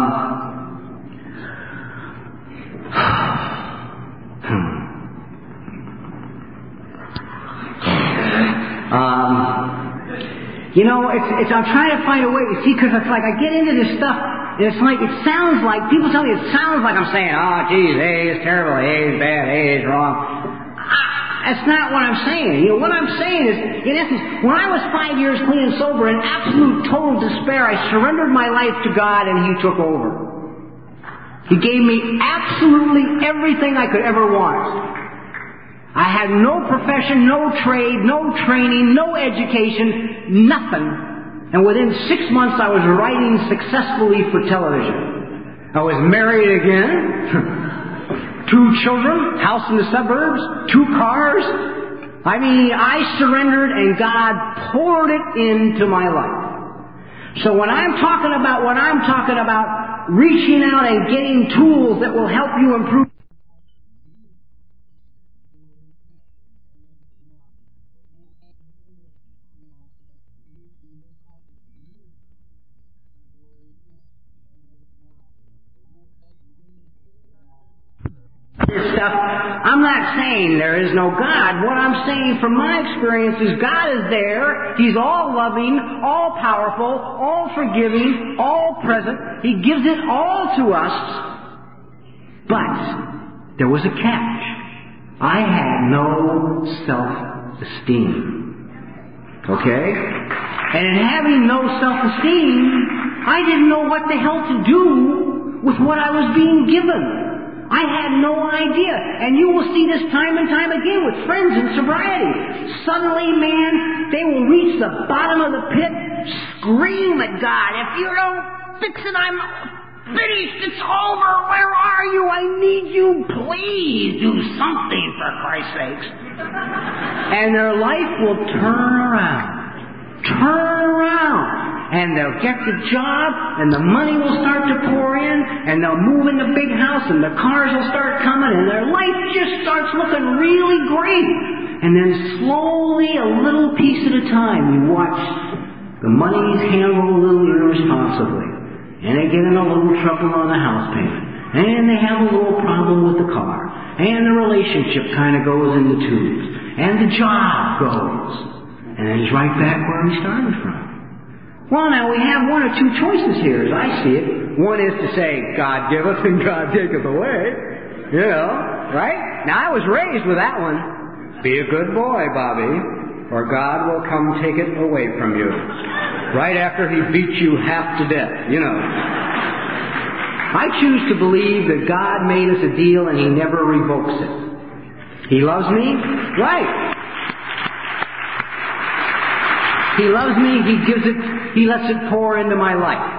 um, you know, it's, it's, I'm trying to find a way, you see, because it's like I get into this stuff, and it's like, it sounds like, people tell me it sounds like I'm saying, oh, geez, A is terrible, A is bad, A is wrong. That's not what I'm saying. You know, what I'm saying is, in essence, when I was five years clean and sober, in absolute total despair, I surrendered my life to God and He took over. He gave me absolutely everything I could ever want. I had no profession, no trade, no training, no education, nothing. And within six months I was writing successfully for television. I was married again. Two children, house in the suburbs, two cars. I mean, I surrendered and God poured it into my life. So when I'm talking about, when I'm talking about reaching out and getting tools that will help you improve this stuff, I'm not saying there is no God. What I'm saying from my experience is God is there. He's all loving, all powerful, all forgiving, all present. He gives it all to us. But there was a catch. I had no self-esteem. Okay? And in having no self-esteem, I didn't know what the hell to do with what I was being given. I had no idea. And you will see this time and time again with friends in sobriety. Suddenly, man, they will reach the bottom of the pit, scream at God, if you don't fix it, I'm finished, it's over, where are you? I need you, please do something for Christ's sakes. And their life will turn around. Turn around. And they'll get the job, and the money will start to pour in, and they'll move in the big house, and the cars will start coming, and their life just starts looking really great. And then slowly, a little piece at a time, you watch the money's handled a little irresponsibly. And they get in a little trouble on the house payment. And they have a little problem with the car. And the relationship kind of goes in the tubes. And the job goes. And then he's right back where he started from. Well, now we have one or two choices here, as I see it. One is to say, God giveth and God taketh away. You know, right? Now, I was raised with that one. Be a good boy, Bobby, or God will come take it away from you. Right after He beats you half to death, you know. I choose to believe that God made us a deal and He never revokes it. He loves me? Right. He loves me, He gives it, He lets it pour into my life.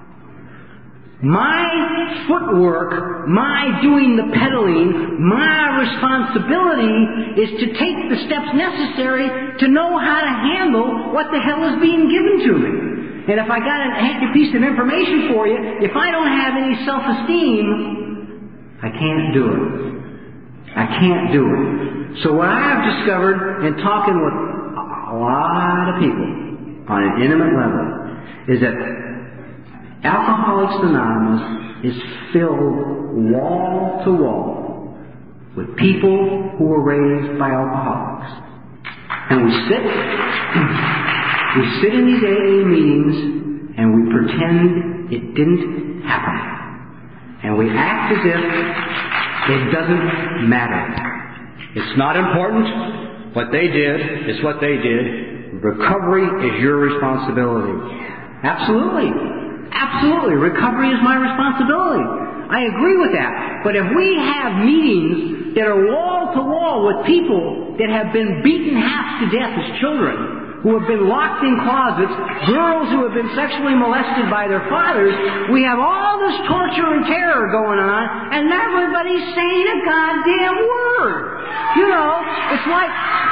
My footwork, my doing the peddling, my responsibility is to take the steps necessary to know how to handle what the hell is being given to me. And if I got a handy piece of information for you, if I don't have any self-esteem, I can't do it. I can't do it. So what I have discovered in talking with a lot of people on an intimate level is that Alcoholics Anonymous is filled wall to wall with people who were raised by alcoholics. And we sit, we sit in these A A meetings and we pretend it didn't happen. And we act as if it doesn't matter. It's not important. What they did is what they did. Recovery is your responsibility. Absolutely. Absolutely. Recovery is my responsibility. I agree with that. But if we have meetings that are wall to wall with people that have been beaten half to death as children, who have been locked in closets, girls who have been sexually molested by their fathers, we have all this torture and terror going on, and everybody's saying a goddamn word. You know, it's like...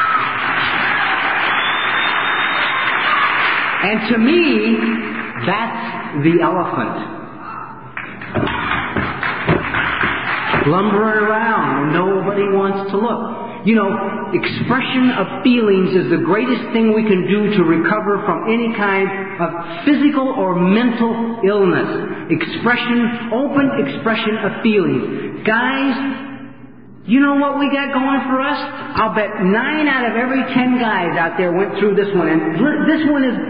And to me, that's the elephant. Lumbering around and nobody wants to look. You know, expression of feelings is the greatest thing we can do to recover from any kind of physical or mental illness. Expression, open expression of feelings. Guys, you know what we got going for us? I'll bet nine out of every ten guys out there went through this one, and this one is...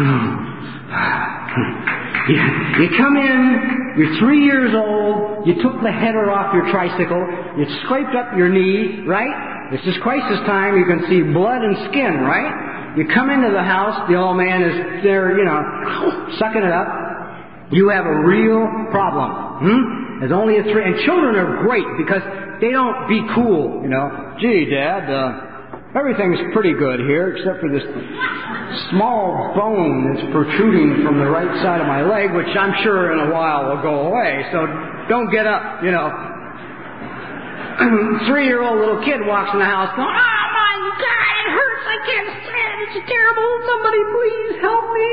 You, you come in, you're three years old, you took the header off your tricycle, you scraped up your knee, right? This is crisis time, you can see blood and skin, right? You come into the house, the old man is there, you know, sucking it up. You have a real problem. Hmm? There's only a three, and children are great because they don't be cool, you know. Gee, Dad, uh, everything's pretty good here except for this small bone that's protruding from the right side of my leg, which I'm sure in a while will go away, so don't get up, you know. Three-year-old little kid walks in the house going, "Oh my God, it hurts, I can't stand it, it's terrible, somebody please help me."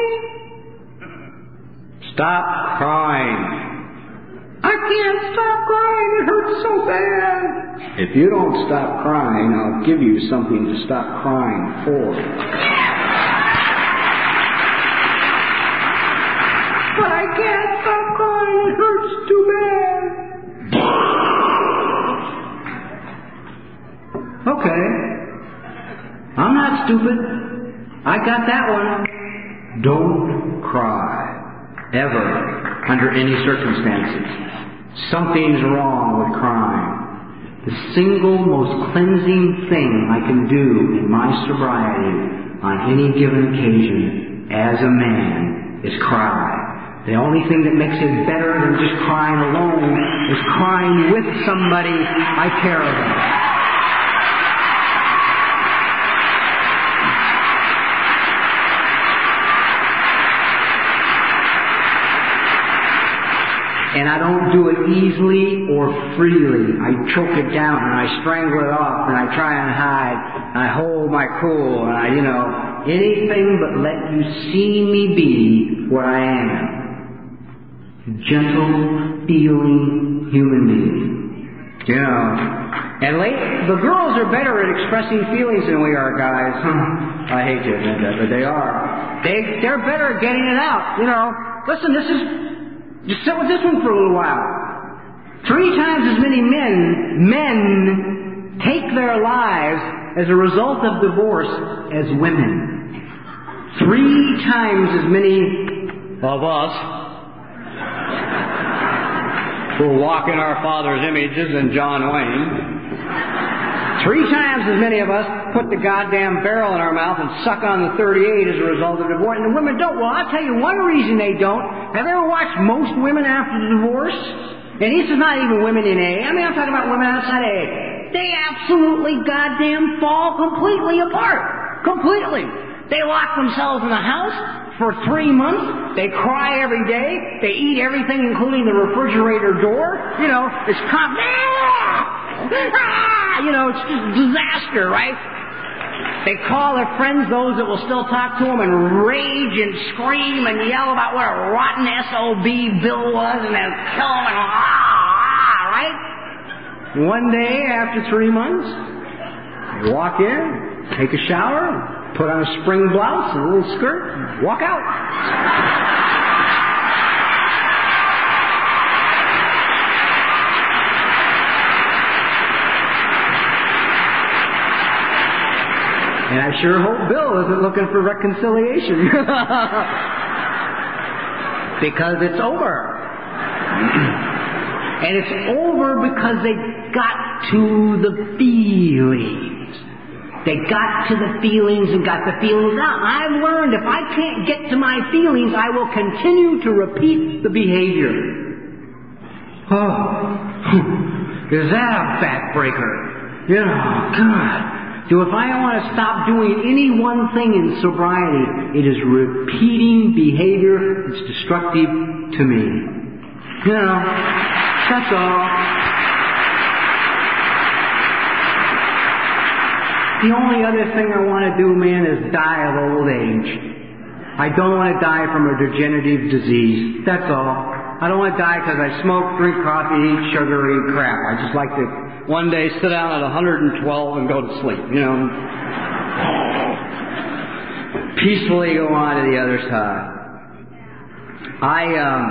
Stop crying. I can't stop crying, it hurts so bad. If you don't stop crying, I'll give you something to stop crying for. But I can't stop crying, it hurts too bad. Okay. I'm not stupid. I got that one. Don't cry. Ever. Under any circumstances. Something's wrong with crying. The single most cleansing thing I can do in my sobriety on any given occasion as a man is cry. The only thing that makes it better than just crying alone is crying with somebody I care about. And I don't do it easily or freely. I choke it down and I strangle it off and I try and hide. And I hold my cool and I, you know, anything but let you see me be what I am. Gentle, feeling human being. You know. And late, the girls are better at expressing feelings than we are, guys. I hate to admit that, but they are. They, they're better at getting it out. You know, listen, this is... Just sit with this one for a little while. Three times as many men, men take their lives as a result of divorce as women. Three times as many of us who walk in our Father's images in John Wayne. Three times as many of us put the goddamn barrel in our mouth and suck on the thirty-eight as a result of divorce. And the women don't. Well, I'll tell you one reason they don't. Have you ever watched most women after the divorce? And this is not even women in A A. I mean, I'm talking about women outside A A. They absolutely goddamn fall completely apart. Completely. They lock themselves in the house for three months. They cry every day. They eat everything, including the refrigerator door. You know, it's com- ah! You know, it's just disaster, right? They call their friends, those that will still talk to them, and rage and scream and yell about what a rotten S O B Bill was, and they'll kill them and ah, ah, right? One day after three months, they walk in, take a shower, put on a spring blouse and a little skirt, and walk out. And I sure hope Bill isn't looking for reconciliation. Because it's over. And it's over because they got to the feelings. They got to the feelings and got the feelings out. I've learned if I can't get to my feelings, I will continue to repeat the behavior. Oh, is that a backbreaker? You know, God. So if I want to stop doing any one thing in sobriety, it is repeating behavior that's destructive to me. You know, that's all. The only other thing I want to do, man, is die of old age. I don't want to die from a degenerative disease. That's all. I don't want to die because I smoke, drink coffee, eat sugar, eat crap. I just like to one day sit down at one hundred twelve and go to sleep, you know. Peacefully go on to the other side. I, um,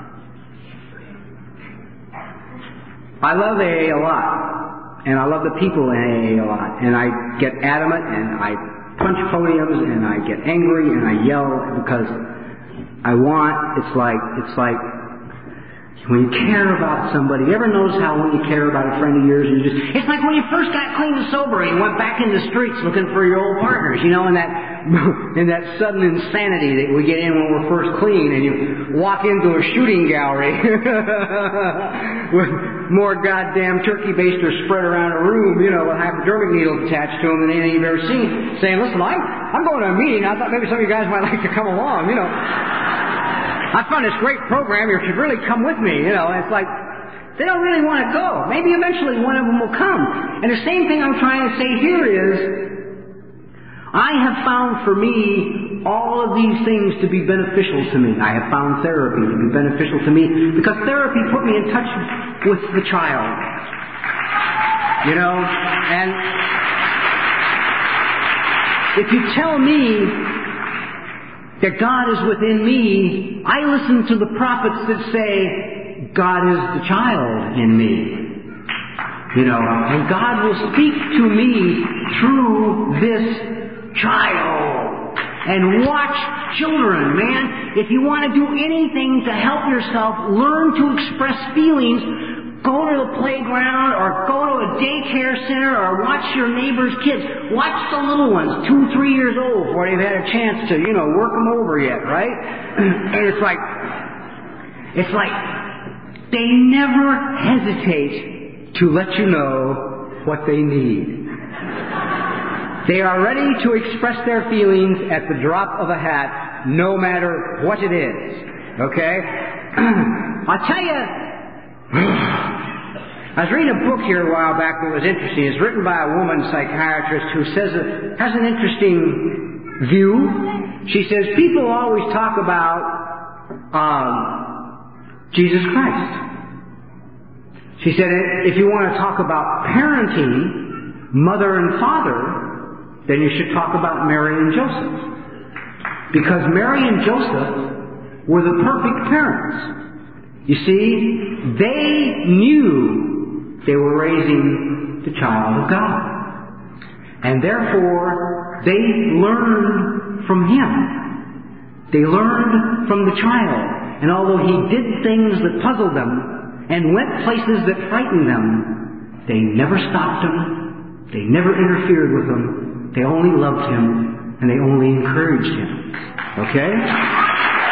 I love A A a lot. And I love the people in A A a lot. And I get adamant and I punch podiums and I get angry and I yell because I want, it's like, it's like, when you care about somebody, you ever notice how when you care about a friend of yours, you just, it's like when you first got clean and sober and you went back in the streets looking for your old partners, you know, in that, in that sudden insanity that we get in when we're first clean and you walk into a shooting gallery with more goddamn turkey basters spread around a room, you know, with hypodermic needles attached to them than anything you've ever seen, saying, listen, I'm, I'm going to a meeting, I thought maybe some of you guys might like to come along, you know. I found this great program, you should really come with me, you know. And it's like, they don't really want to go. Maybe eventually one of them will come. And the same thing I'm trying to say here is, I have found for me all of these things to be beneficial to me. I have found therapy to be beneficial to me because therapy put me in touch with the child. You know, and if you tell me that God is within me, I listen to the prophets that say, God is the child in me. You know, and God will speak to me through this child. And watch children, man. If you want to do anything to help yourself learn to express feelings, go to the playground or go to a daycare center or watch your neighbor's kids. Watch the little ones, two, three years old, before they've had a chance to, you know, work them over yet, right? And it's like, it's like, they never hesitate to let you know what they need. They are ready to express their feelings at the drop of a hat, no matter what it is. Okay? I'll tell you, I was reading a book here a while back that was interesting. It's written by a woman psychiatrist who says it has an interesting view. She says people always talk about um, Jesus Christ. She said if you want to talk about parenting, mother and father, then you should talk about Mary and Joseph. Because Mary and Joseph were the perfect parents. You see, they knew they were raising the child of God. And therefore, they learned from Him. They learned from the child. And although He did things that puzzled them and went places that frightened them, they never stopped Him. They never interfered with Him. They only loved Him and they only encouraged Him. Okay?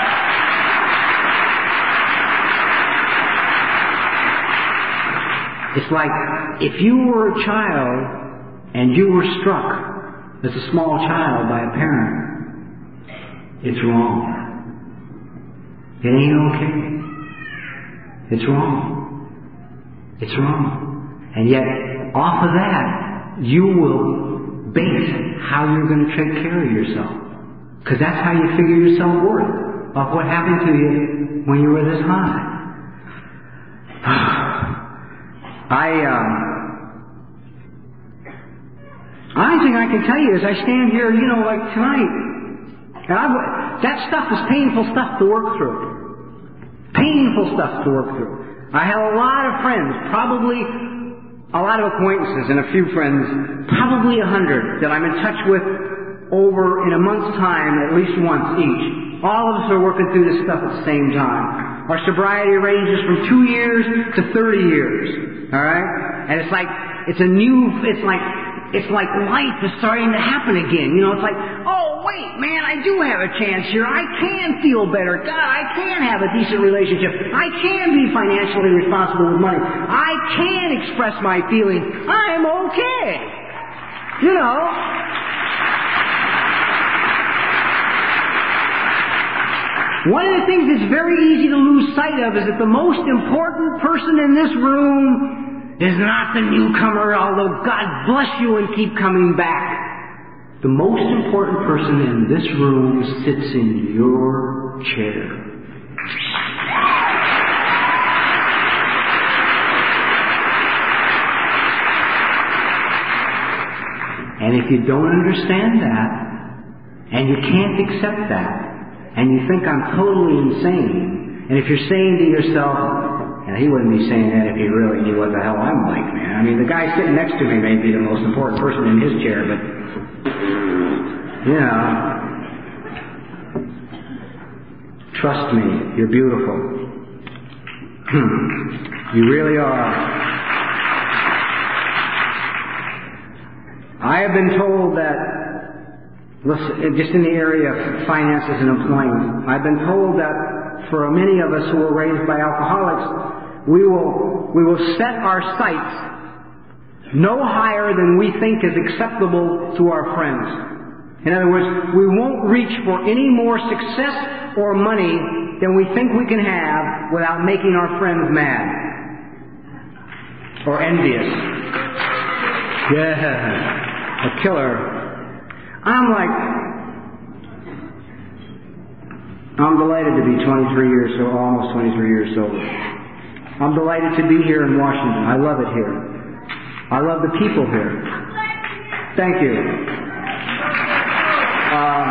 It's like if you were a child and you were struck as a small child by a parent, it's wrong. It ain't okay. It's wrong. It's wrong. And yet, off of that, you will base how you're going to take care of yourself. Because that's how you figure yourself worth, off what happened to you when you were this high. I, um, the only thing I can tell you is I stand here, you know, like tonight, and I, that stuff is painful stuff to work through. Painful stuff to work through. I have a lot of friends, probably a lot of acquaintances and a few friends, probably a hundred, that I'm in touch with over in a month's time, at least once each. All of us are working through this stuff at the same time. Our sobriety ranges from two years to thirty years. Alright? And it's like, it's a new, it's like, it's like life is starting to happen again. You know, it's like, oh wait, man, I do have a chance here. I can feel better. God, I can have a decent relationship. I can be financially responsible with money. I can express my feelings. I'm okay. You know. One of the things that's very easy to lose sight of is that the most important person in this room is not the newcomer, although God bless you and keep coming back. The most important person in this room sits in your chair. And if you don't understand that, and you can't accept that, and you think I'm totally insane, and if you're saying to yourself, and he wouldn't be saying that if he really knew what the hell I'm like, man. I mean, the guy sitting next to me may be the most important person in his chair, but, you know, trust me, you're beautiful. You really are. I have been told that, listen, just in the area of finances and employment, I've been told that for many of us who were raised by alcoholics, we will, we will set our sights no higher than we think is acceptable to our friends. In other words, we won't reach for any more success or money than we think we can have without making our friends mad or envious. Yeah, a killer. I'm like, I'm delighted to be twenty-three years, so almost twenty-three years sober. I'm delighted to be here in Washington. I love it here. I love the people here. Thank you. Um,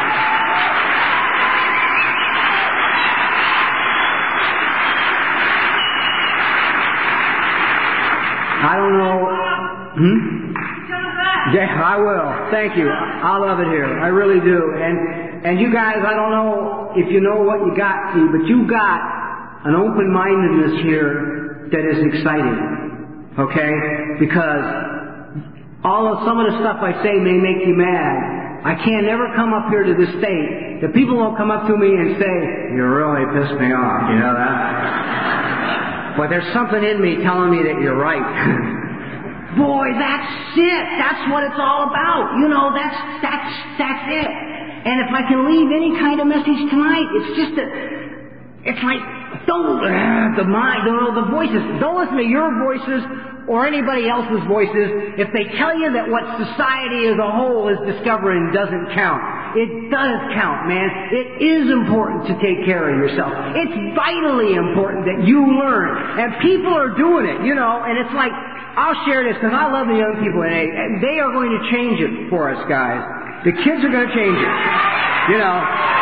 I don't know. Hmm? Yeah, I will. Thank you. I love it here. I really do. And and you guys, I don't know if you know what you got, see, but you got an open-mindedness here that is exciting, okay? Because although some of the stuff I say may make you mad, I can never come up here to this state that people won't come up to me and say, you really pissed me off, you know that? But there's something in me telling me that you're right. Boy, that's it. That's what it's all about. You know, that's, that's, that's it. And if I can leave any kind of message tonight, it's just that, it's like, don't, uh, the mind, the, the voices, don't listen to your voices or anybody else's voices if they tell you that what society as a whole is discovering doesn't count. It does count, man. It is important to take care of yourself. It's vitally important that you learn. And people are doing it, you know, and it's like, I'll share this because I love the young people, and they are going to change it for us, guys. The kids are going to change it, you know.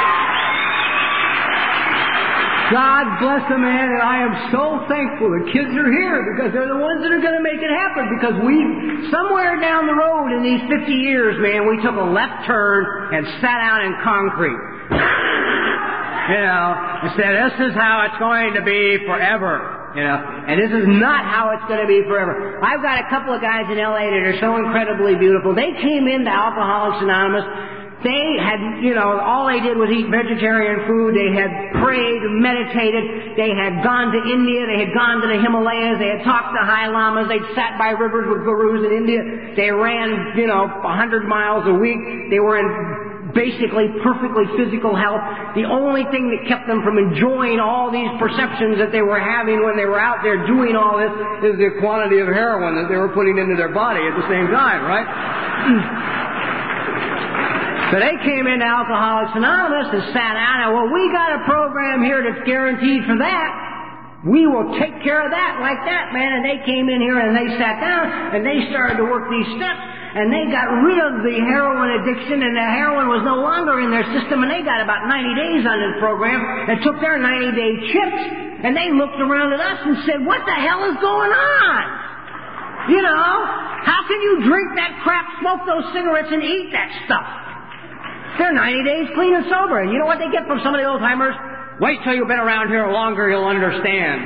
God bless them, man, and I am so thankful the kids are here because they're the ones that are going to make it happen. Because we, somewhere down the road in these fifty years, man, we took a left turn and sat out in concrete. You know, and said, this is how it's going to be forever. You know, and this is not how it's going to be forever. I've got a couple of guys in L A that are so incredibly beautiful. They came into Alcoholics Anonymous. They had, you know, all they did was eat vegetarian food. They had prayed, meditated. They had gone to India. They had gone to the Himalayas. They had talked to high lamas. They'd sat by rivers with gurus in India. They ran, you know, a hundred miles a week. They were in basically perfectly physical health. The only thing that kept them from enjoying all these perceptions that they were having when they were out there doing all this is the quantity of heroin that they were putting into their body at the same time, right? So they came into Alcoholics Anonymous and sat down and, well, we got a program here that's guaranteed for that. We will take care of that like that, man. And they came in here and they sat down and they started to work these steps and they got rid of the heroin addiction and the heroin was no longer in their system and they got about ninety days on this program and took their ninety-day chips and they looked around at us and said, what the hell is going on? You know? How can you drink that crap, smoke those cigarettes, and eat that stuff? They're ninety days clean and sober. And you know what they get from some of the old-timers? Wait till you've been around here longer, you'll understand.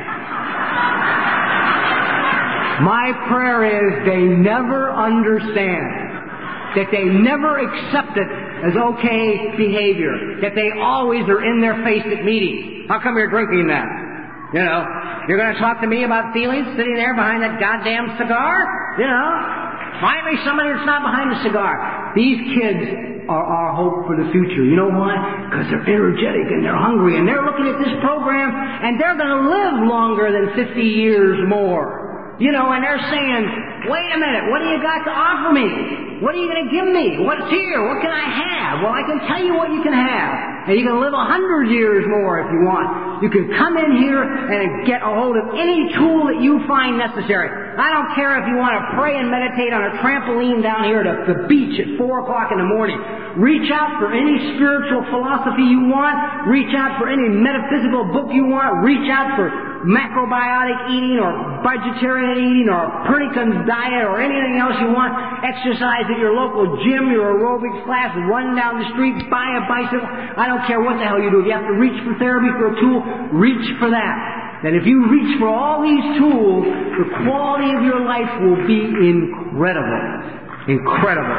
My prayer is they never understand. That they never accept it as okay behavior. That they always are in their face at meetings. How come you're drinking that? You know, you're going to talk to me about feelings sitting there behind that goddamn cigar? You know, find me somebody that's not behind the cigar. These kids are our hope for the future. You know why? Because they're energetic and they're hungry and they're looking at this program and they're going to live longer than fifty years more. You know, and they're saying, wait a minute, what do you got to offer me? What are you going to give me? What's here? What can I have? Well, I can tell you what you can have. And you can live a hundred years more if you want. You can come in here and get a hold of any tool that you find necessary. I don't care if you want to pray and meditate on a trampoline down here at the beach at four o'clock in the morning. Reach out for any spiritual philosophy you want. Reach out for any metaphysical book you want. Reach out for macrobiotic eating or vegetarian eating or Pernican's diet or anything else you want. Exercise at your local gym, your aerobics class, run down the street, buy a bicycle. I don't care what the hell you do. If you have to reach for therapy for a tool, reach for that. And if you reach for all these tools, the quality of your life will be incredible. Incredible.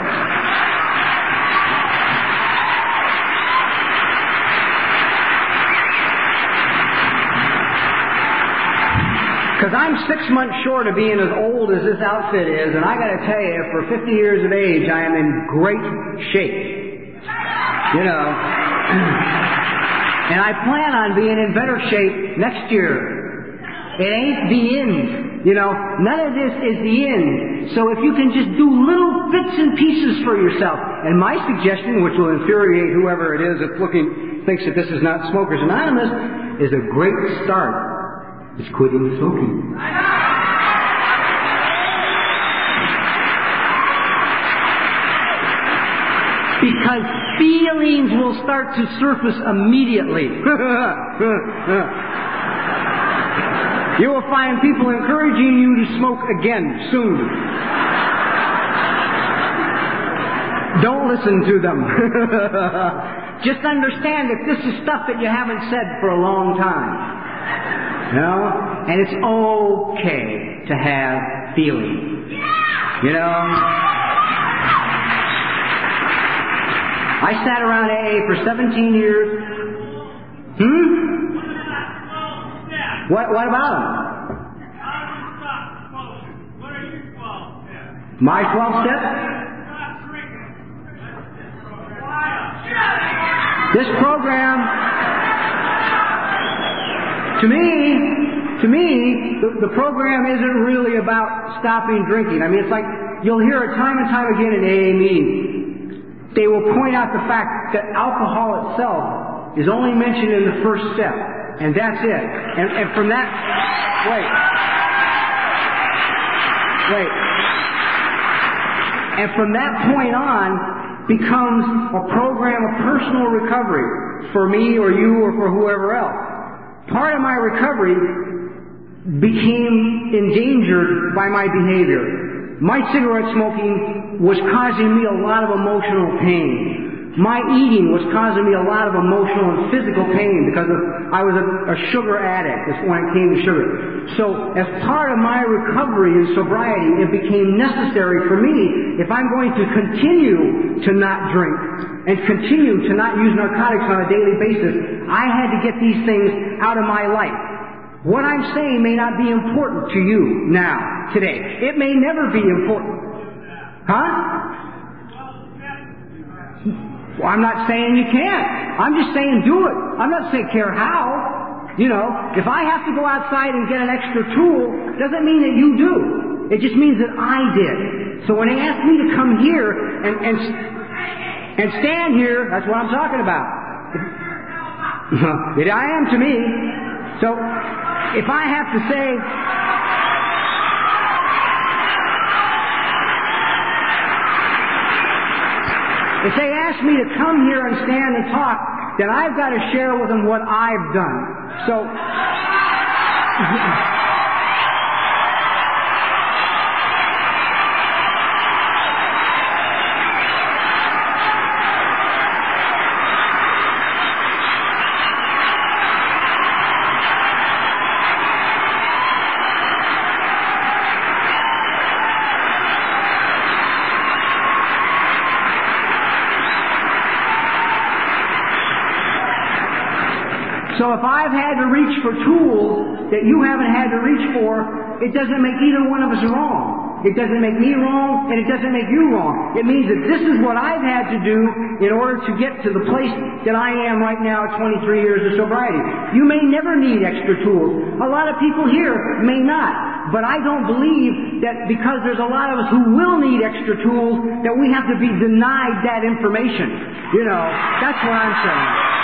Because I'm six months short of being as old as this outfit is, and I got to tell you, for fifty years of age, I am in great shape. You know. And I plan on being in better shape next year. It ain't the end. You know, none of this is the end. So if you can just do little bits and pieces for yourself. And my suggestion, which will infuriate whoever it is that's looking, thinks that this is not Smokers Anonymous, is a great start. It's quitting smoking. Because feelings will start to surface immediately. You will find people encouraging you to smoke again soon. Don't listen to them. Just understand that this is stuff that you haven't said for a long time. You know? And it's okay to have feelings. You know? I sat around A A for seventeen years. Hmm? What, what about them? My twelve steps? This program, to me, to me, the, the program isn't really about stopping drinking. I mean, it's like, you'll hear it time and time again in A A meetings. They will point out the fact that alcohol itself is only mentioned in the first step. And that's it. And, and from that, wait. Wait. And from that point on becomes a program of personal recovery for me or you or for whoever else. Part of my recovery became endangered by my behavior. My cigarette smoking was causing me a lot of emotional pain. My eating was causing me a lot of emotional and physical pain because of, I was a, a sugar addict when it came to sugar. So as part of my recovery and sobriety, it became necessary for me, if I'm going to continue to not drink and continue to not use narcotics on a daily basis, I had to get these things out of my life. What I'm saying may not be important to you now, today. It may never be important. Huh? Well, I'm not saying you can't. I'm just saying do it. I'm not saying care how. You know, if I have to go outside and get an extra tool, doesn't mean that you do. It just means that I did. So when they asked me to come here and and, and stand here, that's what I'm talking about. It I am to me. So if I have to say, if they ask me to come here and stand and talk, then I've got to share with them what I've done. So, So if I've had to reach for tools that you haven't had to reach for, it doesn't make either one of us wrong. It doesn't make me wrong, and it doesn't make you wrong. It means that this is what I've had to do in order to get to the place that I am right now at twenty-three years of sobriety. You may never need extra tools. A lot of people here may not. But I don't believe that because there's a lot of us who will need extra tools, that we have to be denied that information. You know, that's what I'm saying.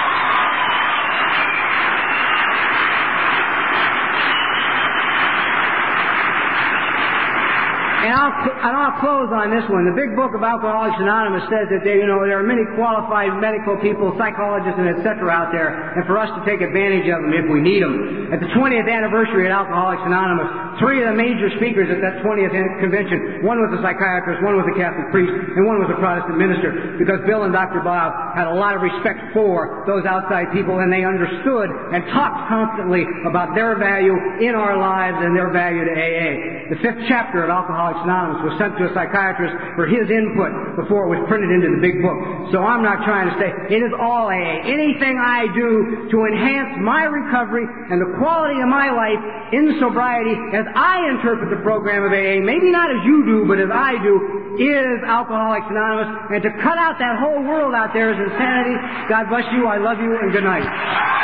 And I'll, and I'll close on this one. The big book of Alcoholics Anonymous says that they, you know, there are many qualified medical people, psychologists, and et cetera out there, and for us to take advantage of them if we need them. At the twentieth anniversary of Alcoholics Anonymous, three of the major speakers at that twentieth convention, one was a psychiatrist, one was a Catholic priest, and one was a Protestant minister, because Bill and Doctor Bob had a lot of respect for those outside people, and they understood and talked constantly about their value in our lives and their value to A A. The fifth chapter of Alcoholics Anonymous was sent to a psychiatrist for his input before it was printed into the big book. So I'm not trying to say it is all A A. Anything I do to enhance my recovery and the quality of my life in sobriety as I interpret the program of A A, maybe not as you do, but as I do, is Alcoholics Anonymous. And to cut out that whole world out there is insanity. God bless you. I love you, and good night.